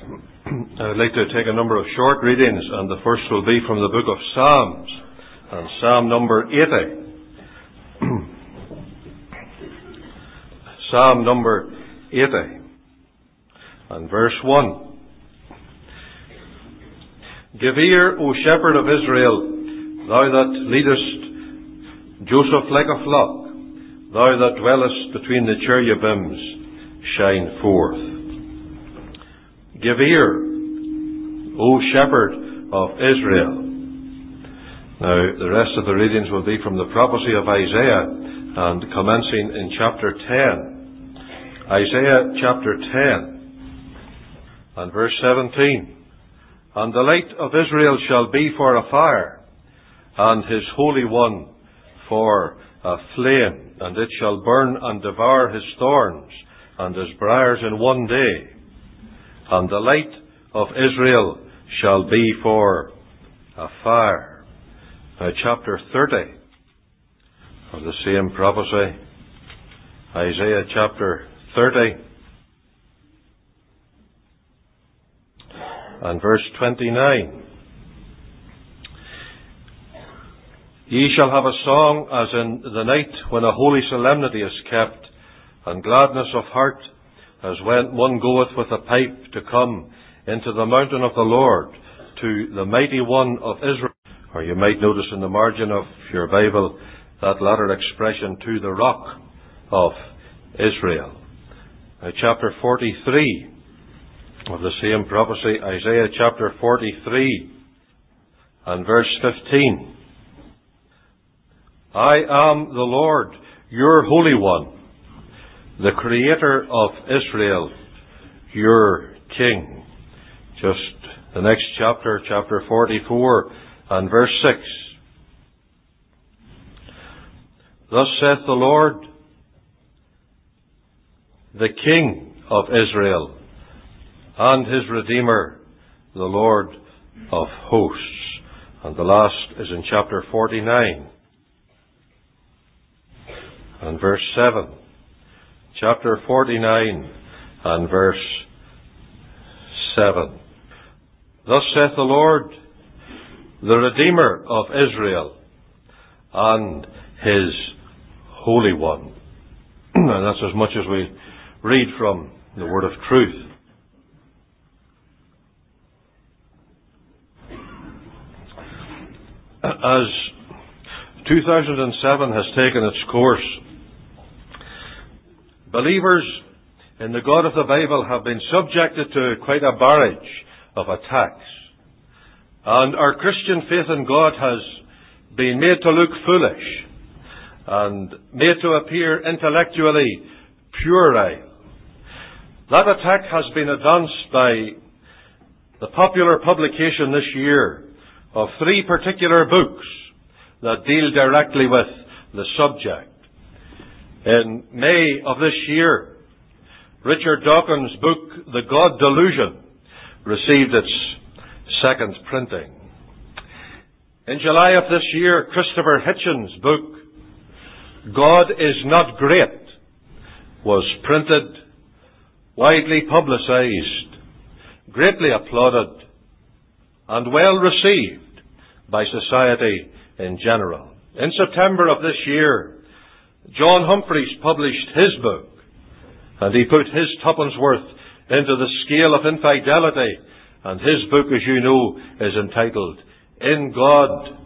I would like to take a number of short readings, and the first will be from the book of Psalms, and Psalm number 80. Psalm number 80, and verse 1. Give ear, O shepherd of Israel, thou that leadest Joseph like a flock, thou that dwellest between the cherubims, shine forth. Give ear, O shepherd of Israel. Now, the rest of the readings will be from the prophecy of Isaiah, and commencing in chapter 10. Isaiah chapter 10, and verse 17. And the light of Israel shall be for a fire, and his Holy One for a flame, and it shall burn and devour his thorns and his briars in one day. And the light of Israel shall be for a fire. Now, chapter 30 of the same prophecy, Isaiah chapter 30 and verse 29. Ye shall have a song as in the night when a holy solemnity is kept, and gladness of heart as when one goeth with a pipe to come into the mountain of the Lord, to the mighty one of Israel. Or you might notice in the margin of your Bible that latter expression, to the rock of Israel. Now, chapter 43 of the same prophecy, Isaiah chapter 43 and verse 15. I am the Lord, your Holy One, the Creator of Israel, your King. Just the next chapter, chapter 44 and verse 6. Thus saith the Lord, the King of Israel, and his Redeemer, the Lord of hosts. And the last is in chapter 49 and verse 7. Chapter 49 and verse 7. Thus saith the Lord, the Redeemer of Israel, and his Holy One. And that's as much as we read from the Word of Truth. As 2007 has taken its course, believers in the God of the Bible have been subjected to quite a barrage of attacks. And our Christian faith in God has been made to look foolish and made to appear intellectually puerile. That attack has been advanced by the popular publication this year of 3 particular books that deal directly with the subject. In May of this year, Richard Dawkins' book, The God Delusion, received its 2nd printing. In July of this year, Christopher Hitchens' book, God is Not Great, was printed, widely publicized, greatly applauded, and well received by society in general. In September of this year, John Humphreys published his book, and he put his tuppence worth into the scale of infidelity, and his book, as you know, is entitled, In God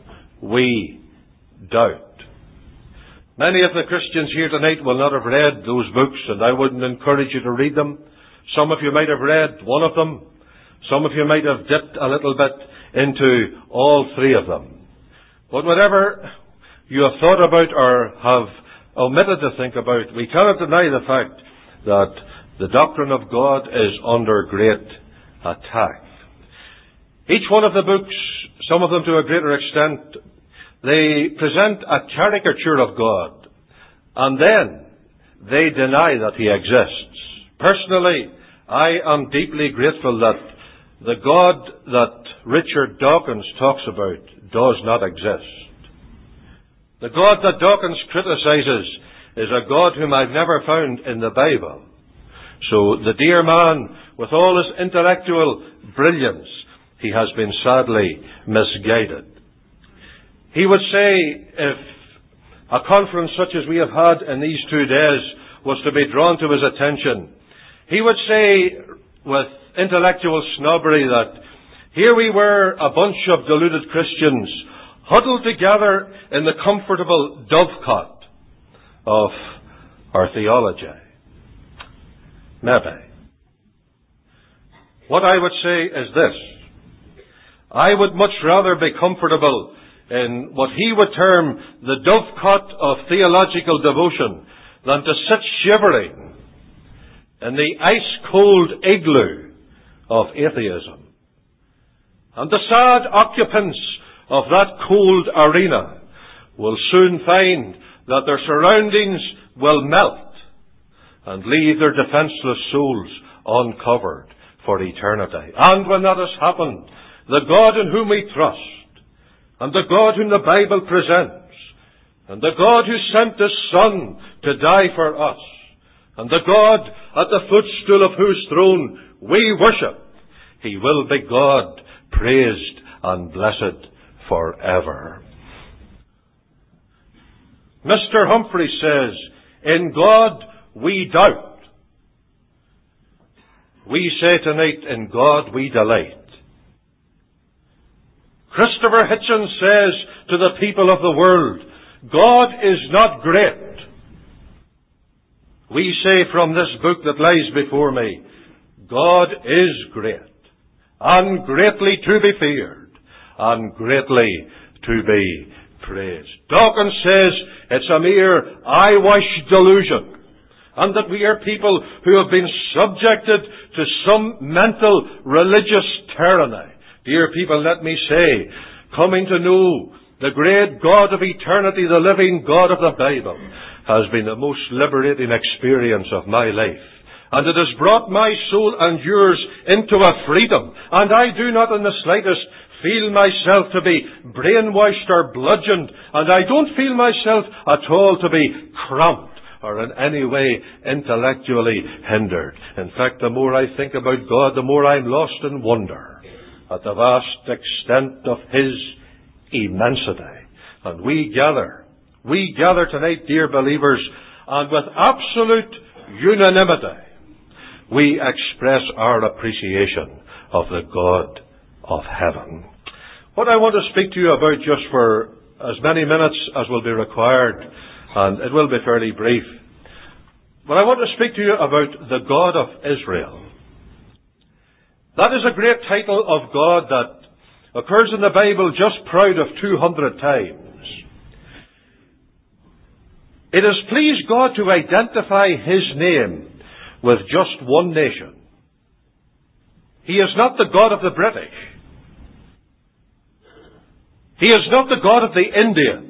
We Doubt. Many of the Christians here tonight will not have read those books, and I wouldn't encourage you to read them. Some of you might have read one of them. Some of you might have dipped a little bit into all 3 of them. But whatever you have thought about or have omitted to think about, we cannot deny the fact that the doctrine of God is under great attack. Each one of the books, some of them to a greater extent, they present a caricature of God, and then they deny that He exists. Personally, I am deeply grateful that the God that Richard Dawkins talks about does not exist. The God that Dawkins criticizes is a God whom I've never found in the Bible, So the dear man, with all his intellectual brilliance, he has been sadly misguided. He would say, if a conference such as we have had in these 2 days was to be drawn to his attention, he would say with intellectual snobbery that here we were, a bunch of deluded Christians, huddled together in the comfortable dovecot of our theology. Maybe. What I would say is this: I would much rather be comfortable in what he would term the dovecot of theological devotion than to sit shivering in the ice-cold igloo of atheism. And the sad occupants of that cold arena will soon find that their surroundings will melt and leave their defenseless souls uncovered for eternity. And when that has happened, the God in whom we trust, and the God whom the Bible presents, and the God who sent His Son to die for us, and the God at the footstool of whose throne we worship, He will be God, praised and blessed forever. Mr. Humphrey says, in God we doubt. We say tonight, in God we delight. Christopher Hitchens says to the people of the world, God is not great. We say from this book that lies before me, God is great, and greatly to be feared, and greatly to be praised. Dawkins says it's a mere eyewash delusion, and that we are people who have been subjected to some mental religious tyranny. Dear people, let me say, coming to know the great God of eternity, the living God of the Bible, has been the most liberating experience of my life. And it has brought my soul and yours into a freedom. And I do not in the slightest feel myself to be brainwashed or bludgeoned. And I don't feel myself at all to be cramped or in any way intellectually hindered. In fact, the more I think about God, the more I'm lost in wonder at the vast extent of His immensity. And we gather tonight, dear believers, and with absolute unanimity, we express our appreciation of the God of heaven. What I want to speak to you about just for as many minutes as will be required, and it will be fairly brief, but I want to speak to you about the God of Israel. That is a great title of God that occurs in the Bible just proud of 200 times. It has pleased God to identify His name with just one nation. He is not the God of the British. He is not the God of the Indians.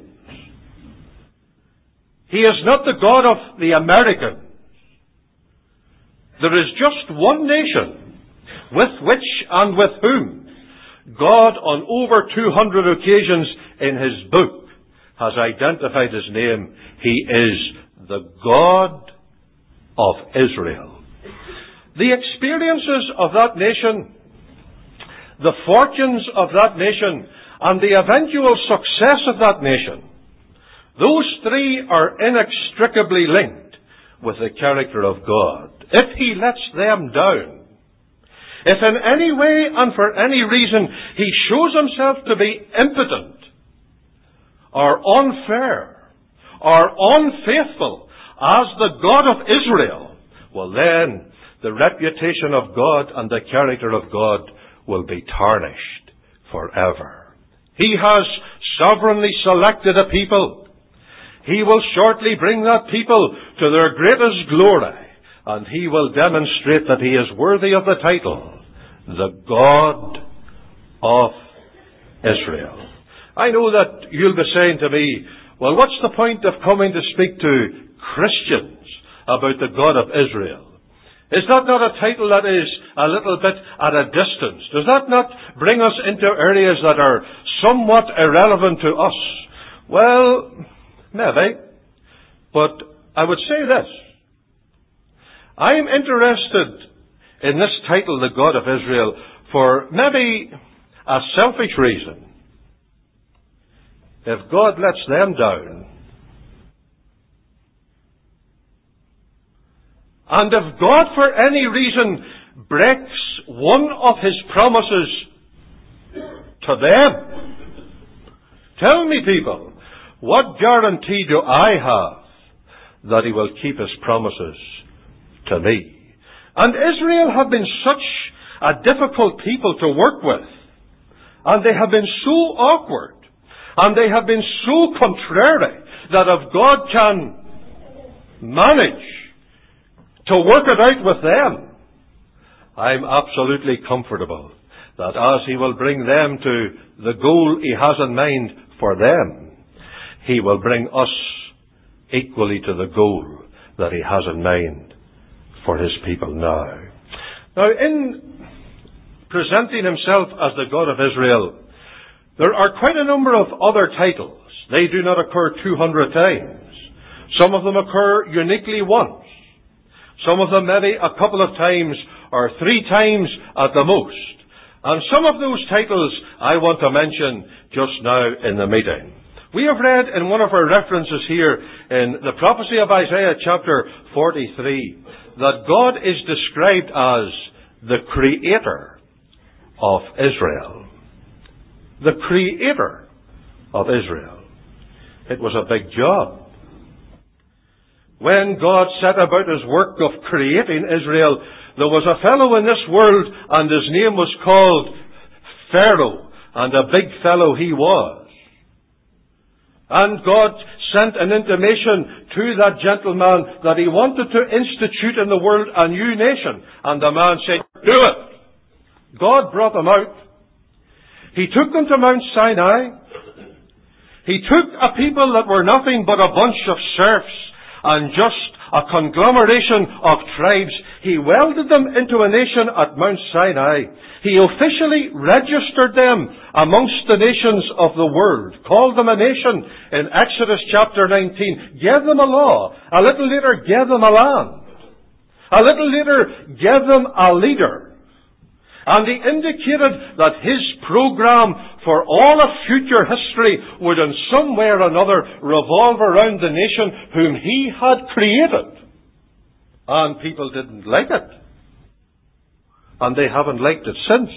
He is not the God of the Americans. There is just one nation with which and with whom God on over 200 occasions in His book has identified His name. He is the God of Israel. The experiences of that nation, the fortunes of that nation, and the eventual success of that nation, those three are inextricably linked with the character of God. If He lets them down, if in any way and for any reason He shows Himself to be impotent, or unfair, or unfaithful as the God of Israel, well then, the reputation of God and the character of God will be tarnished forever. He has sovereignly selected a people. He will shortly bring that people to their greatest glory, and He will demonstrate that He is worthy of the title, the God of Israel. I know that you'll be saying to me, well, what's the point of coming to speak to Christians about the God of Israel? Is that not a title that is a little bit at a distance? Does that not bring us into areas that are somewhat irrelevant to us? Well, maybe. But I would say this. I'm interested in this title, the God of Israel, for maybe a selfish reason. If God lets them down, and if God for any reason breaks one of His promises to them, tell me, people, what guarantee do I have that He will keep His promises to me? And Israel have been such a difficult people to work with, and they have been so awkward, and they have been so contrary, that if God can manage to work it out with them, I'm absolutely comfortable that as He will bring them to the goal He has in mind for them, He will bring us equally to the goal that He has in mind for His people now. Now, in presenting Himself as the God of Israel, there are quite a number of other titles. They do not occur 200 times. Some of them occur uniquely once. Some of them maybe a couple of times or 3 times at the most. And some of those titles I want to mention just now in the meeting. We have read in one of our references here in the prophecy of Isaiah chapter 43 that God is described as the Creator of Israel. The Creator of Israel. It was a big job. When God set about His work of creating Israel, there was a fellow in this world, and his name was called Pharaoh, and a big fellow he was. And God sent an intimation to that gentleman that He wanted to institute in the world a new nation. And the man said, do it. God brought them out. He took them to Mount Sinai. He took a people that were nothing but a bunch of serfs and just a conglomeration of tribes. He welded them into a nation at Mount Sinai. He officially registered them amongst the nations of the world, called them a nation in Exodus chapter 19, gave them a law, a little later gave them a land, a little later gave them a leader. And He indicated that His program for all of future history would in some way or another revolve around the nation whom He had created. And people didn't like it. And they haven't liked it since.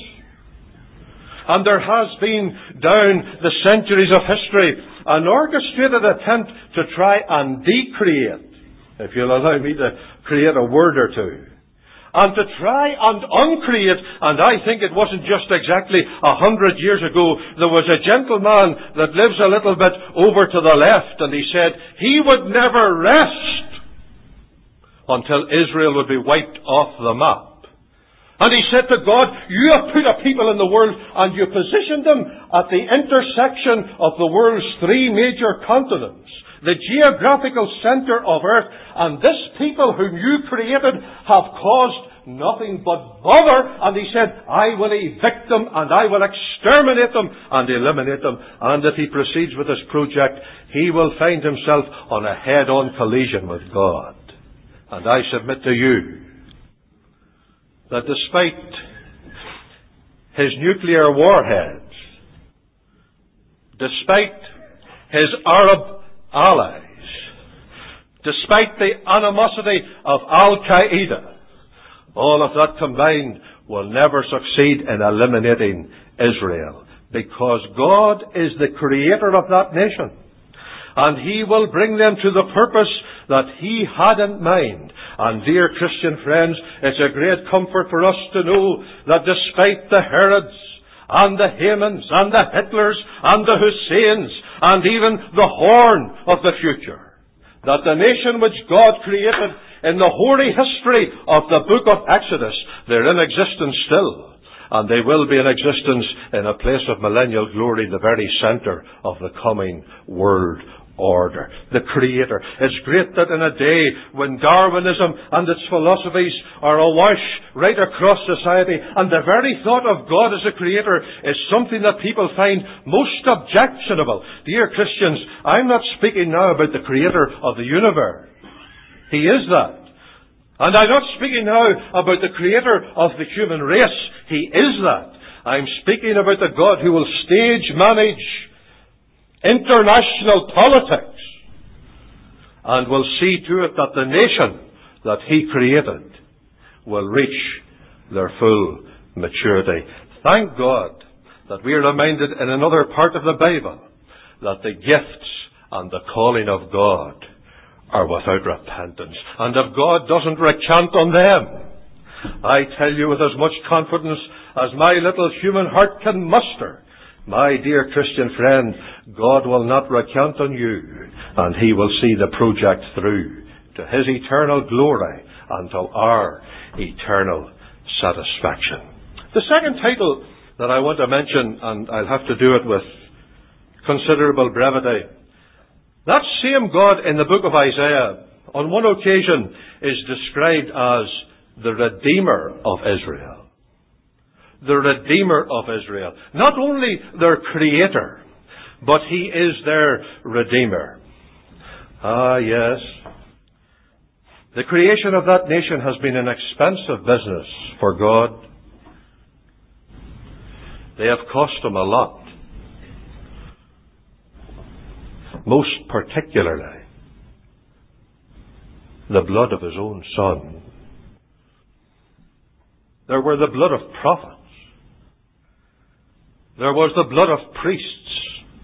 And there has been, down the centuries of history, an orchestrated attempt to try and decreate, if you'll allow me to create a word or two, and to try and uncreate. And I think it wasn't just exactly 100 years ago. There was a gentleman that lives a little bit over to the left, and he said he would never rest until Israel would be wiped off the map. And he said to God, you have put a people in the world and you positioned them at the intersection of the world's 3 major continents, the geographical center of earth, and this people whom you created have caused nothing but bother. And he said, I will evict them and I will exterminate them and eliminate them. And if he proceeds with this project, he will find himself on a head-on collision with God. And I submit to you that despite his nuclear warheads, despite his Arab allies, despite the animosity of Al-Qaeda, all of that combined will never succeed in eliminating Israel, because God is the creator of that nation, and He will bring them to the purpose that He had in mind. And dear Christian friends, it's a great comfort for us to know that despite the Herods and the Hamans and the Hitlers and the Husseins and even the Horn of the future, that the nation which God created in the hoary history of the book of Exodus, they're in existence still. And they will be in existence in a place of millennial glory, the very center of the coming world order. The Creator. It's great that in a day when Darwinism and its philosophies are awash right across society, and the very thought of God as a Creator is something that people find most objectionable. Dear Christians, I'm not speaking now about the Creator of the universe. He is that. And I'm not speaking now about the creator of the human race. He is that. I'm speaking about the God who will stage manage international politics and will see to it that the nation that He created will reach their full maturity. Thank God that we are reminded in another part of the Bible that the gifts and the calling of God are without repentance. And if God doesn't recant on them, I tell you with as much confidence as my little human heart can muster, my dear Christian friend, God will not recant on you, and He will see the project through to His eternal glory and to our eternal satisfaction. The second title that I want to mention, and I'll have to do it with considerable brevity, that same God in the book of Isaiah, on one occasion, is described as the Redeemer of Israel. The Redeemer of Israel. Not only their Creator, but He is their Redeemer. Ah, yes. The creation of that nation has been an expensive business for God. They have cost Him a lot. Most particularly, the blood of His own Son. There were the blood of prophets. There was the blood of priests.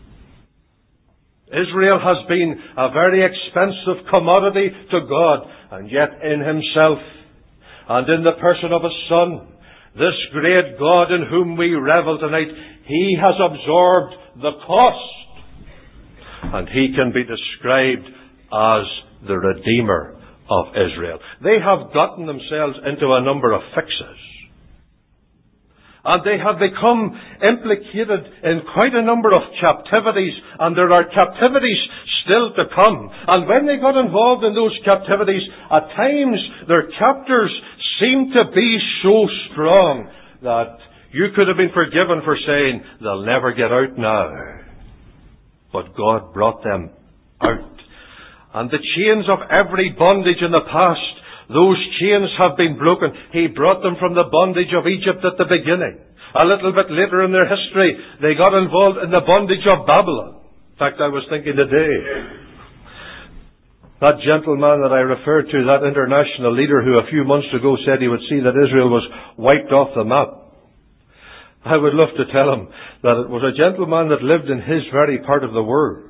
Israel has been a very expensive commodity to God, and yet in Himself and in the person of His Son, this great God in whom we revel tonight, He has absorbed the cost. And He can be described as the Redeemer of Israel. They have gotten themselves into a number of fixes. And they have become implicated in quite a number of captivities, and there are captivities still to come. And when they got involved in those captivities, at times their captors seemed to be so strong that you could have been forgiven for saying, they'll never get out now. But God brought them out. And the chains of every bondage in the past, those chains have been broken. He brought them from the bondage of Egypt at the beginning. A little bit later in their history, they got involved in the bondage of Babylon. In fact, I was thinking today, that gentleman that I referred to, that international leader who a few months ago said he would see that Israel was wiped off the map, I would love to tell him that it was a gentleman that lived in his very part of the world.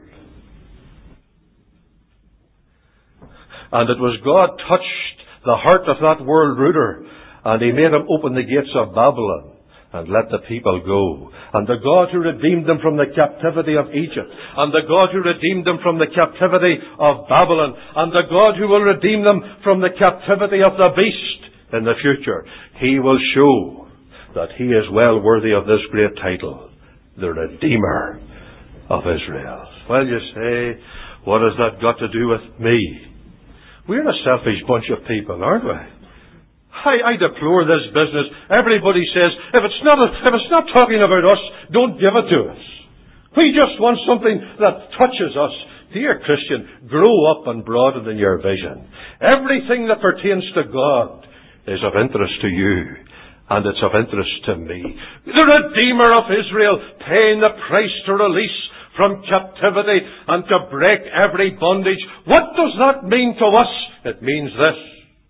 And it was God touched the heart of that world ruler, and He made him open the gates of Babylon and let the people go. And the God who redeemed them from the captivity of Egypt, and the God who redeemed them from the captivity of Babylon, and the God who will redeem them from the captivity of the beast in the future, He will show that He is well worthy of this great title, the Redeemer of Israel. Well, you say, what has that got to do with me? We're a selfish bunch of people, aren't we? I deplore this business. Everybody says, if it's not talking about us, don't give it to us. We just want something that touches us. Dear Christian, grow up and broaden in your vision. Everything that pertains to God is of interest to you, and it's of interest to me. The Redeemer of Israel, paying the price to release from captivity and to break every bondage. What does that mean to us? It means this.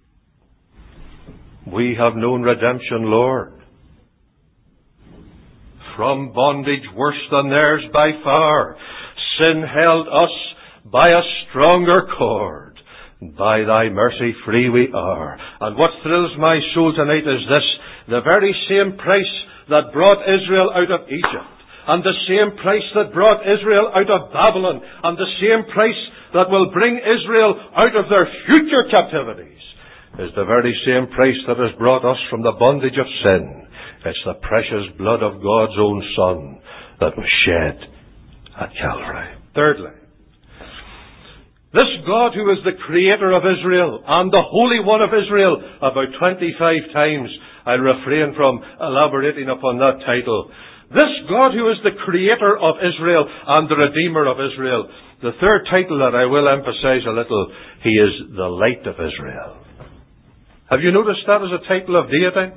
We have known redemption, Lord. From bondage worse than theirs by far, sin held us by a stronger cord. By Thy mercy free we are. And what thrills my soul tonight is this: the very same price that brought Israel out of Egypt, and the same price that brought Israel out of Babylon, and the same price that will bring Israel out of their future captivities, is the very same price that has brought us from the bondage of sin. It's the precious blood of God's own Son that was shed at Calvary. Thirdly, this God who is the Creator of Israel and the Holy One of Israel, about 25 times I'll refrain from elaborating upon that title. This God who is the Creator of Israel and the Redeemer of Israel. The third title that I will emphasize a little, He is the Light of Israel. Have you noticed that as a title of deity?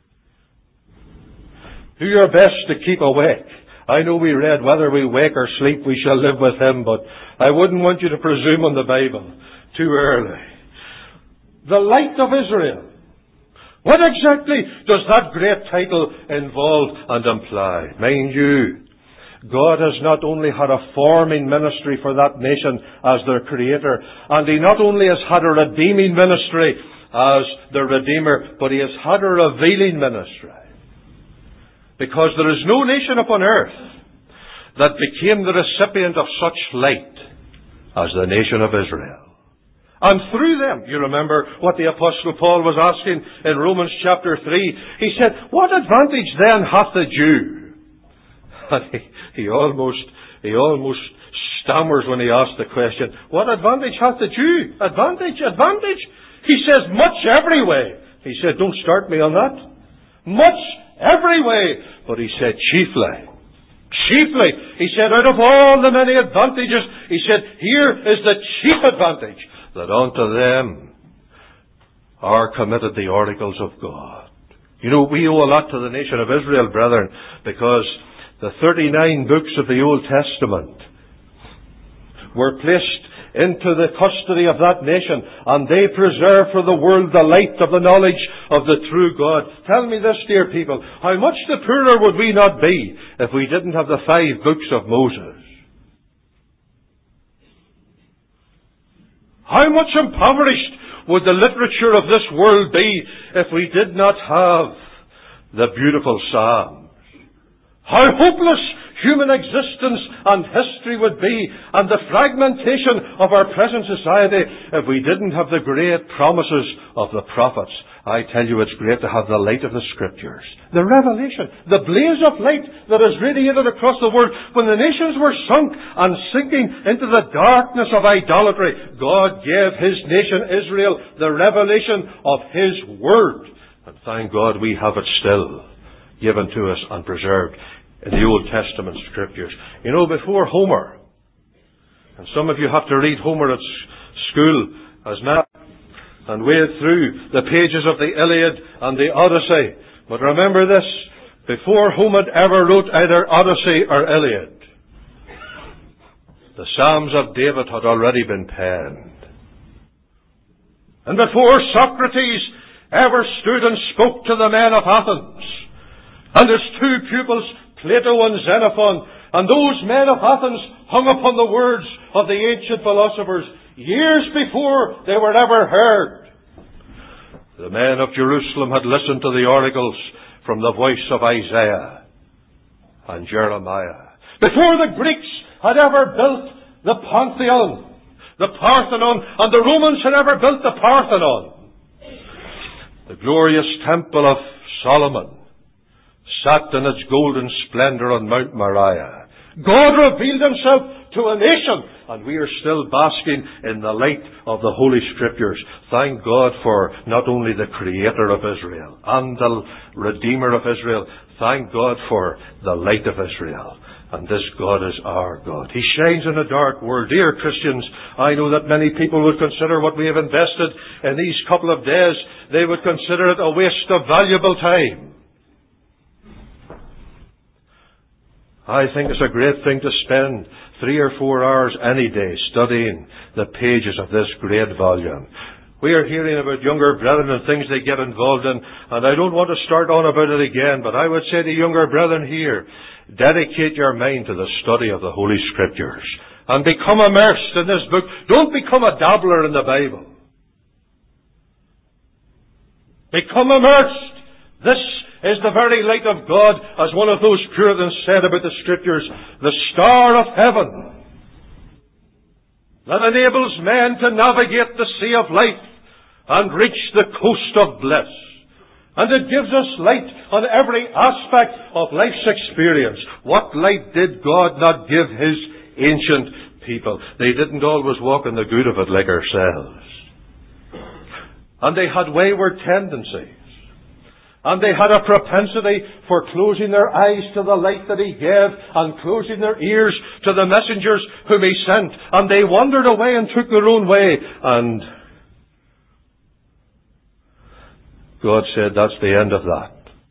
Do your best to keep awake. I know we read, whether we wake or sleep, we shall live with Him, but I wouldn't want you to presume on the Bible too early. The light of Israel. What exactly does that great title involve and imply? Mind you, God has not only had a forming ministry for that nation as their Creator, and He not only has had a redeeming ministry as the Redeemer, but He has had a revealing ministry. Because there is no nation upon earth that became the recipient of such light as the nation of Israel. And through them, you remember what the Apostle Paul was asking in Romans chapter 3. He said, what advantage then hath the Jew? And he almost stammers when he asks the question, what advantage hath the Jew? Advantage? He says, much every way. He said, don't start me on that. Much every way. But he said, chiefly. He said, out of all the many advantages, he said, here is the chief advantage, that unto them are committed the oracles of God. You know, we owe a lot to the nation of Israel, brethren, because the 39 books of the Old Testament were placed into the custody of that nation, and they preserve for the world the light of the knowledge of the true God. Tell me this, dear people, how much the poorer would we not be if we didn't have the 5 books of Moses? How much impoverished would the literature of this world be if we did not have the beautiful Psalms? How hopeless human existence and history would be, and the fragmentation of our present society, if we didn't have the great promises of the prophets. I tell you, it's great to have the light of the Scriptures. The revelation, the blaze of light that is radiated across the world. When the nations were sunk and sinking into the darkness of idolatry, God gave His nation Israel the revelation of His Word. And thank God we have it still given to us and preserved in the Old Testament Scriptures. You know, before Homer, and some of you have to read Homer at school as now, and wade through the pages of the Iliad and the Odyssey. But remember this, before Homer ever wrote either Odyssey or Iliad, the Psalms of David had already been penned. And before Socrates ever stood and spoke to the men of Athens, and his 2 pupils, Plato and Xenophon, and those men of Athens hung upon the words of the ancient philosophers years before they were ever heard. The men of Jerusalem had listened to the oracles from the voice of Isaiah and Jeremiah. Before the Greeks had ever built the Pantheon, the Parthenon, and the Romans had ever built the Parthenon, the glorious temple of Solomon sat in its golden splendor on Mount Moriah. God revealed Himself to a nation, and we are still basking in the light of the Holy Scriptures. Thank God for not only the Creator of Israel and the Redeemer of Israel. Thank God for the light of Israel. And this God is our God. He shines in a dark world. Dear Christians, I know that many people would consider what we have invested in these couple of days, they would consider it a waste of valuable time. I think it's a great thing to spend 3 or 4 hours any day studying the pages of this great volume. We are hearing about younger brethren and things they get involved in, and I don't want to start on about it again, but I would say to younger brethren here, dedicate your mind to the study of the Holy Scriptures and become immersed in this book. Don't become a dabbler in the Bible. Become immersed. This is the very light of God, as one of those Puritans said about the Scriptures, the star of heaven that enables men to navigate the sea of life and reach the coast of bliss. And it gives us light on every aspect of life's experience. What light did God not give His ancient people? They didn't always walk in the good of it like ourselves. And they had wayward tendencies. And they had a propensity for closing their eyes to the light that He gave and closing their ears to the messengers whom He sent. And they wandered away and took their own way. And God said, that's the end of that.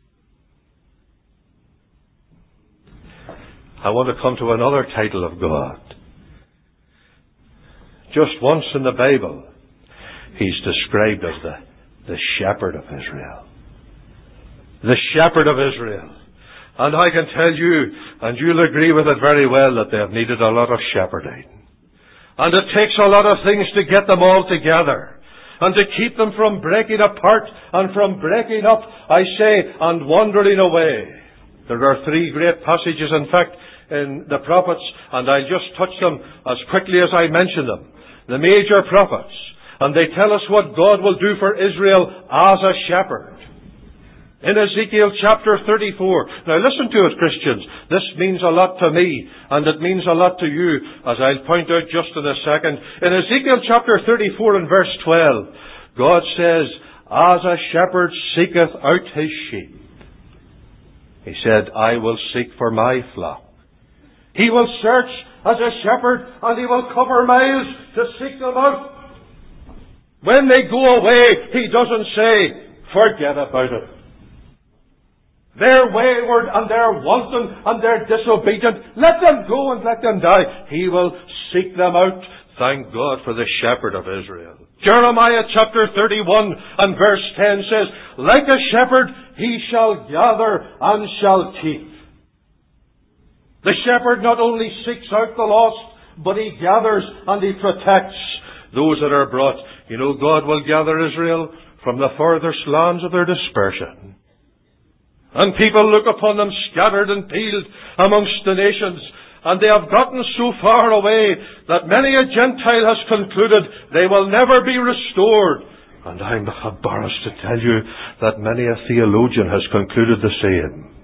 I want to come to another title of God. Just once in the Bible, He's described as the Shepherd of Israel. The Shepherd of Israel. And I can tell you, and you'll agree with it very well, that they have needed a lot of shepherding. And it takes a lot of things to get them all together. And to keep them from breaking apart and from breaking up, I say, and wandering away. There are 3 great passages, in fact, in the prophets, and I'll just touch them as quickly as I mention them. The major prophets. And they tell us what God will do for Israel as a shepherd. In Ezekiel chapter 34. Now listen to it, Christians. This means a lot to me, and it means a lot to you, as I'll point out just in a second. In Ezekiel chapter 34 and verse 12, God says, as a shepherd seeketh out his sheep. He said, I will seek for my flock. He will search as a shepherd, and he will cover miles to seek them out. When they go away, he doesn't say, forget about it. They're wayward and they're wanton and they're disobedient. Let them go and let them die. He will seek them out. Thank God for the Shepherd of Israel. Jeremiah chapter 31 and verse 10 says, like a shepherd he shall gather and shall keep. The shepherd not only seeks out the lost, but he gathers and he protects those that are brought. You know, God will gather Israel from the furthest lands of their dispersion. And people look upon them scattered and peeled amongst the nations. And they have gotten so far away that many a Gentile has concluded they will never be restored. And I'm embarrassed to tell you that many a theologian has concluded the same.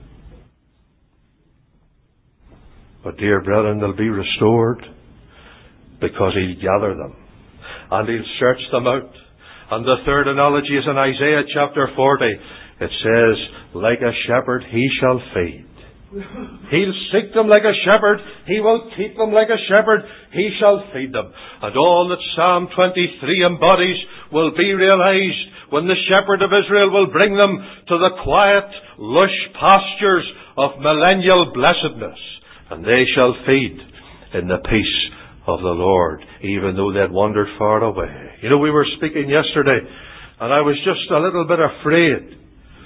But dear brethren, they'll be restored because He'll gather them. And He'll search them out. And the third analogy is in Isaiah chapter 40. It says, like a shepherd he shall feed. He'll seek them like a shepherd. He will keep them like a shepherd. He shall feed them. And all that Psalm 23 embodies will be realized when the Shepherd of Israel will bring them to the quiet, lush pastures of millennial blessedness. And they shall feed in the peace of the Lord, even though they had wandered far away. You know, we were speaking yesterday, and I was just a little bit afraid.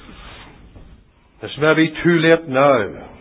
It's maybe too late now.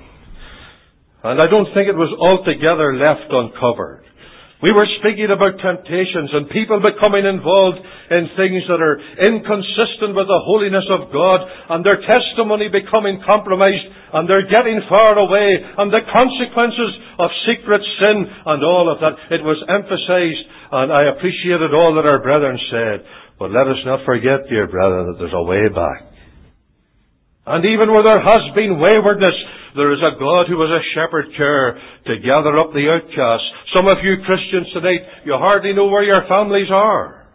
And I don't think it was altogether left uncovered. We were speaking about temptations and people becoming involved in things that are inconsistent with the holiness of God, and their testimony becoming compromised, and they're getting far away, and the consequences of secret sin and all of that. It was emphasized, and I appreciated all that our brethren said. But let us not forget, dear brethren, that there's a way back. And even where there has been waywardness, there is a God who has a shepherd care to gather up the outcasts. Some of you Christians tonight, you hardly know where your families are.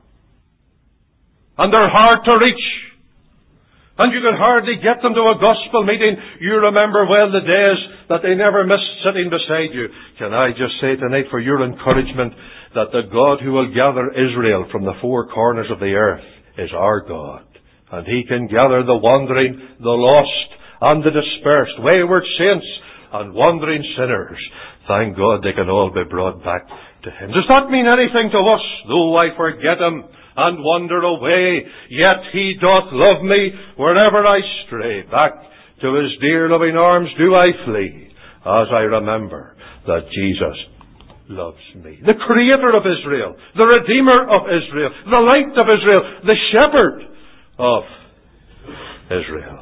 And they're hard to reach. And you can hardly get them to a gospel meeting. You remember well the days that they never missed sitting beside you. Can I just say tonight for your encouragement that the God who will gather Israel from the 4 corners of the earth is our God. And He can gather the wandering, the lost, and the dispersed, wayward saints and wandering sinners. Thank God they can all be brought back to Him. Does that mean anything to us? Though I forget Him and wander away, yet He doth love me wherever I stray. Back to His dear loving arms do I flee, as I remember that Jesus loves me. The Creator of Israel, the Redeemer of Israel, the Light of Israel, the Shepherd of Israel.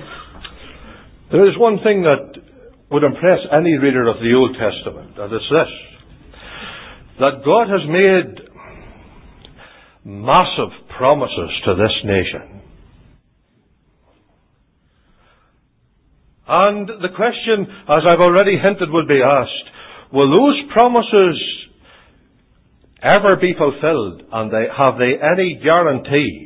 There is one thing that would impress any reader of the Old Testament, and it's this: that God has made massive promises to this nation. And the question, as I've already hinted, would be asked, will those promises ever be fulfilled, and have they any guarantee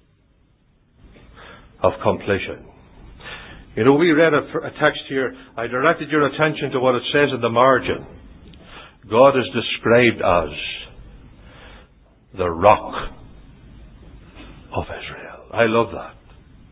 of completion? You know, we read a text here. I directed your attention to what it says in the margin. God is described as the rock of Israel. I love that.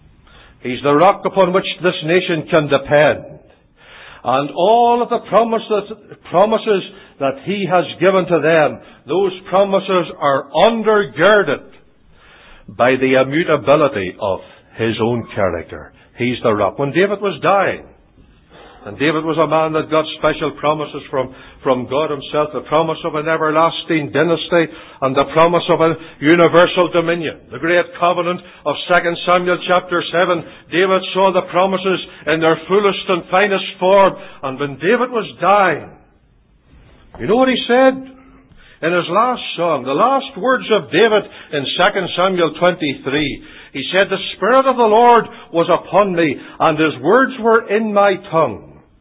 He's the rock upon which this nation can depend. And all of the promises that He has given to them, those promises are undergirded by the immutability of His own character. He's the rock. When David was dying, and David was a man that got special promises from God Himself, the promise of an everlasting dynasty and the promise of a universal dominion. The great covenant of 2 Samuel chapter 7, David saw the promises in their fullest and finest form. And when David was dying, you know what he said? In his last song, the last words of David in 2 Samuel 23, he said, "The Spirit of the Lord was upon me, and His words were in my tongue.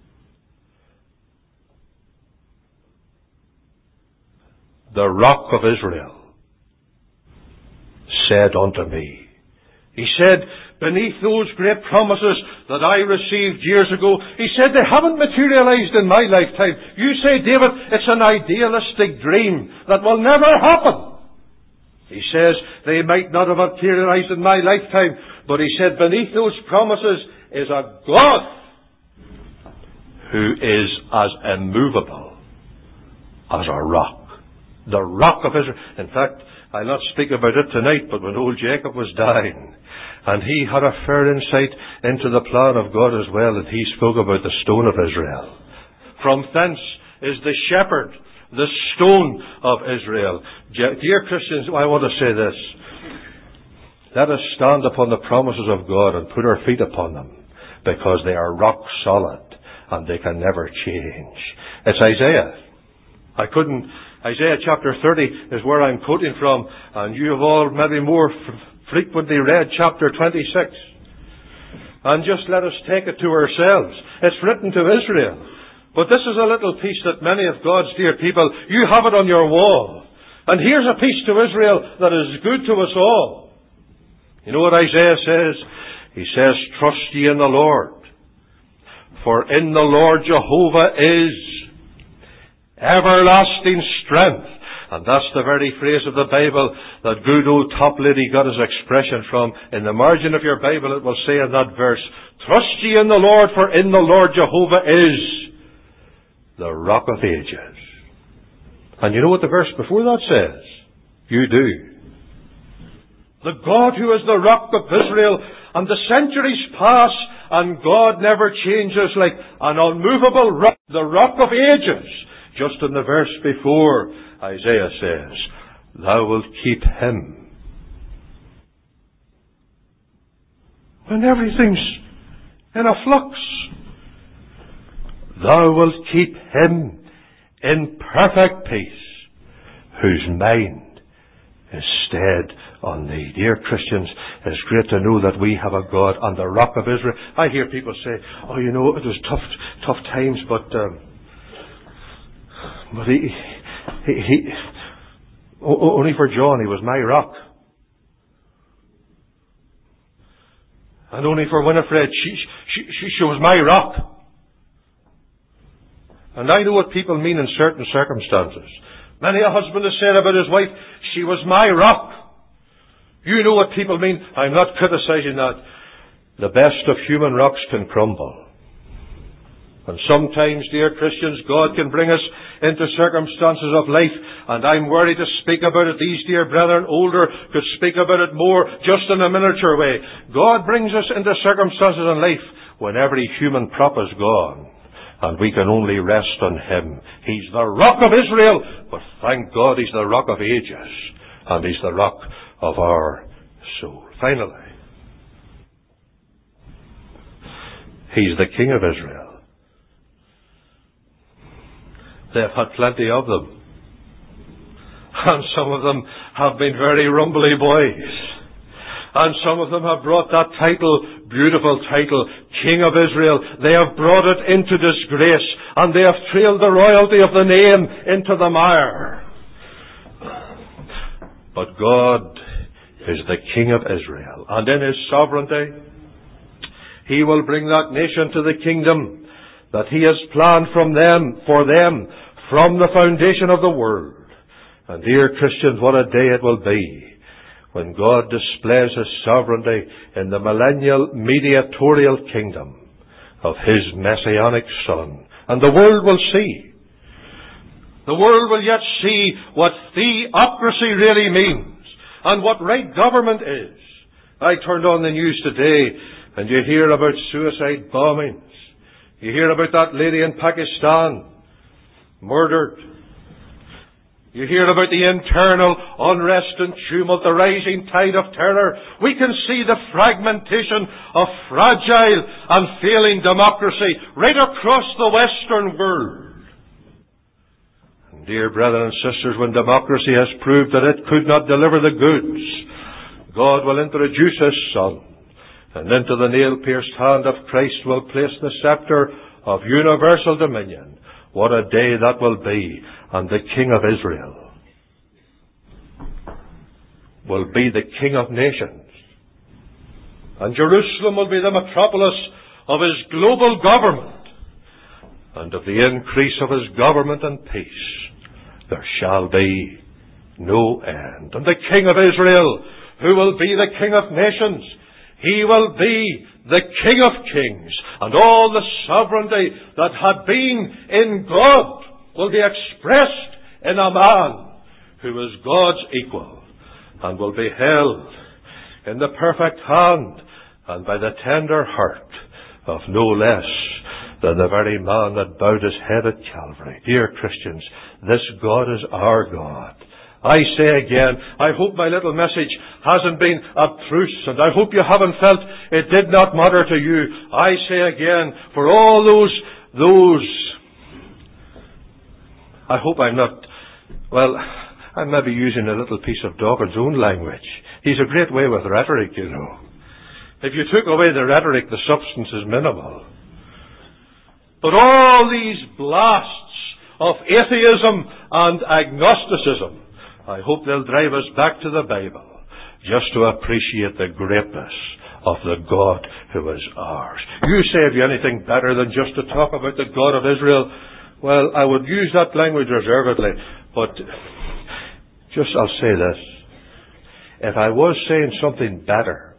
The Rock of Israel said unto me." He said, beneath those great promises that I received years ago, he said, they haven't materialized in my lifetime. You say, David, it's an idealistic dream that will never happen. He says, they might not have materialized in my lifetime, but he said, beneath those promises is a God who is as immovable as a rock. The Rock of Israel. In fact, I'll not speak about it tonight, but when old Jacob was dying, and he had a fair insight into the plan of God as well, and he spoke about the stone of Israel. From thence is the shepherd, the stone of Israel. Dear Christians, I want to say this. Let us stand upon the promises of God and put our feet upon them, because they are rock solid, and they can never change. It's Isaiah. Isaiah chapter 30 is where I'm quoting from, and you have all maybe more frequently read chapter 26. And just let us take it to ourselves. It's written to Israel. But this is a little piece that many of God's dear people, you have it on your wall. And here's a piece to Israel that is good to us all. You know what Isaiah says? He says, trust ye in the Lord, for in the Lord Jehovah is everlasting strength. And that's the very phrase of the Bible that good old Toplady got his expression from. In the margin of your Bible it will say in that verse, trust ye in the Lord, for in the Lord Jehovah is the Rock of Ages. And you know what the verse before that says? You do. The God who is the Rock of Israel, and the centuries pass and God never changes, like an unmovable rock, the Rock of Ages. Just in the verse before, Isaiah says, thou wilt keep him. When everything's in a flux, thou wilt keep him in perfect peace, whose mind is stayed on thee. Dear Christians, it's great to know that we have a God on the Rock of Israel. I hear people say, oh, you know, it was tough times, but he only for John, he was my rock. And only for Winifred, she was my rock. And I know what people mean in certain circumstances. Many a husband has said about his wife, she was my rock. You know what people mean. I'm not criticizing that. The best of human rocks can crumble. And sometimes, dear Christians, God can bring us into circumstances of life, and I'm worried to speak about it. These dear brethren, older, could speak about it more, just in a miniature way. God brings us into circumstances in life when every human prop is gone, and we can only rest on Him. He's the Rock of Israel, but thank God He's the Rock of Ages, and He's the Rock of our soul. Finally, He's the King of Israel. They've had plenty of them. And some of them have been very rumbly boys. And some of them have brought that title, beautiful title, King of Israel. They have brought it into disgrace. And they have trailed the royalty of the name into the mire. But God is the King of Israel. And in His sovereignty, He will bring that nation to the kingdom that He has planned for them, from the foundation of the world. And dear Christians, what a day it will be when God displays His sovereignty in the millennial mediatorial kingdom of His Messianic Son. And the world will see. The world will yet see what theocracy really means and what right government is. I turned on the news today and you hear about suicide bombings. You hear about that lady in Pakistan murdered. You hear about the internal unrest and tumult, the rising tide of terror. We can see the fragmentation of fragile and failing democracy right across the Western world. And dear brethren and sisters, when democracy has proved that it could not deliver the goods, God will introduce His Son, and into the nail-pierced hand of Christ will place the scepter of universal dominion. What a day that will be. And the King of Israel will be the King of nations. And Jerusalem will be the metropolis of His global government. And of the increase of His government and peace there shall be no end. And the King of Israel, who will be the King of nations, He will be the King of kings. And all the sovereignty that had been in God will be expressed in a man who is God's equal and will be held in the perfect hand and by the tender heart of no less than the very man that bowed his head at Calvary. Dear Christians, this God is our God. I say again, I hope my little message hasn't been obtruse, and I hope you haven't felt it did not matter to you. I say again, for all those, I hope I'm not, well, I'm maybe using a little piece of Dawkins' own language. He's a great way with rhetoric, you know. If you took away the rhetoric, the substance is minimal. But all these blasts of atheism and agnosticism, I hope they'll drive us back to the Bible, just to appreciate the greatness of the God who is ours. You say, have you anything better than just to talk about the God of Israel? Well, I would use that language reservedly, but just I'll say this. If I was saying something better,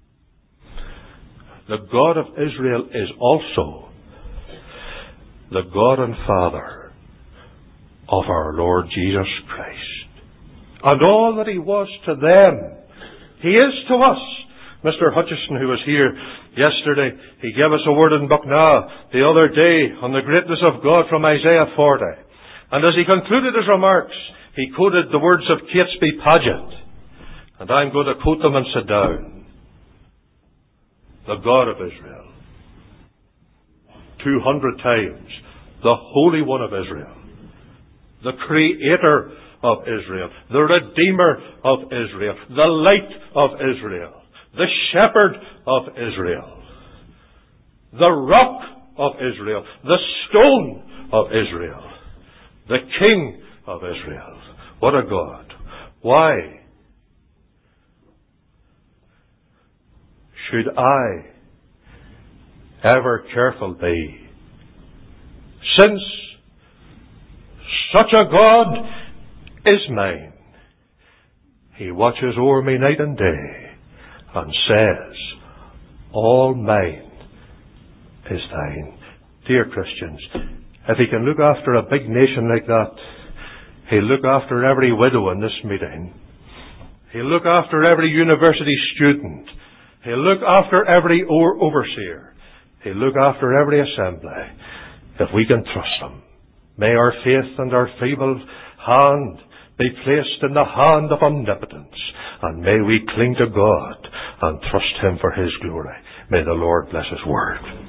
the God of Israel is also the God and Father of our Lord Jesus Christ. And all that He was to them, He is to us. Mr. Hutchison, who was here yesterday, he gave us a word in Bucknell the other day on the greatness of God from Isaiah 40. And as he concluded his remarks, he quoted the words of Catesby Paget. And I'm going to quote them and sit down. The God of Israel. 200 times. The Holy One of Israel. The Creator of Israel, the Redeemer of Israel, the Light of Israel, the Shepherd of Israel, the Rock of Israel, the Stone of Israel, the King of Israel. What a God. Why should I ever careful be, since such a God is mine? He watches over me night and day and says, all mine is thine. Dear Christians, if He can look after a big nation like that, He'll look after every widow in this meeting. He'll look after every university student. He'll look after every overseer. He'll look after every assembly, if we can trust Him. May our faith and our feeble hand be placed in the hand of omnipotence, and may we cling to God and trust Him for His glory. May the Lord bless His word.